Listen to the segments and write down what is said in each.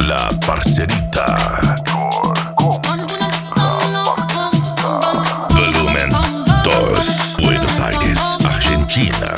La Parcerita. Volumen 2, Buenos Aires, Argentina.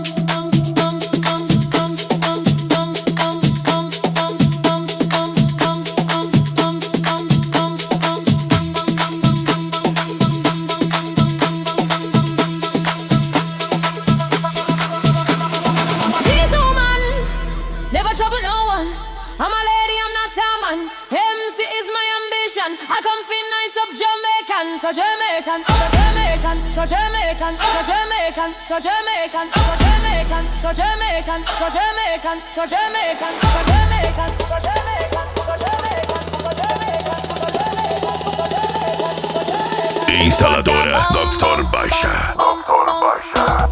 Never trouble no one. I'm a lady, I'm not a man. MC is my ambition. I come feel nice up Jamaican, so Jamaican, so Jamaican, so Jamaican, so Jamaican, so Jamaican, so Jamaican, so Jamaican, so Jamaican, so Jamaican, so Jamaican, so Jamaican, so Jamaican, so Jamaican, so Jamaican. Instaladora Dr. Baixá. Dr. Baixá.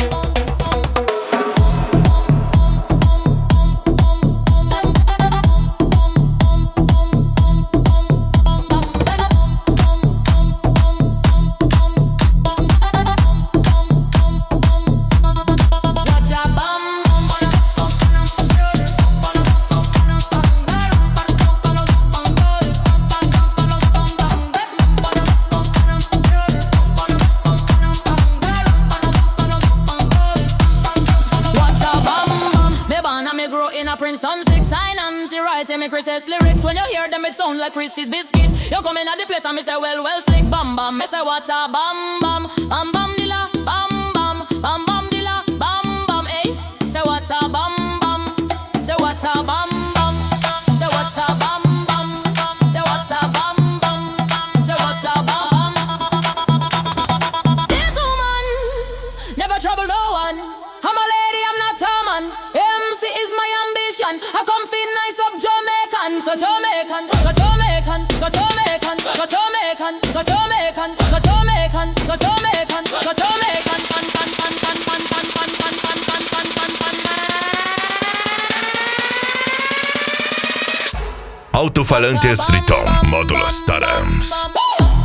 Princeton 6 sign and see writing me Chris's lyrics. When you hear them it sound like Christie's biscuit. You come in at the place and me say well slick bam bam. Me say what a bam bam bam bam dilla bam bam bam bam dilla bam bam. Hey, say what a bam bam. Say what a bam bam. Say what a bam bam. Say what a bam bam. Say what a bam. This woman never trouble no one. I'm a lady, I'm not a man. MC is my ambition. I come feel nice up Jamaican, so Jamaican, so Jamaican, so Jamaican, so Jamaican, so Jamaican, so Jamaican, so Jamaican, so Jamaican, Alto-falantes Triton, módulos Tarams.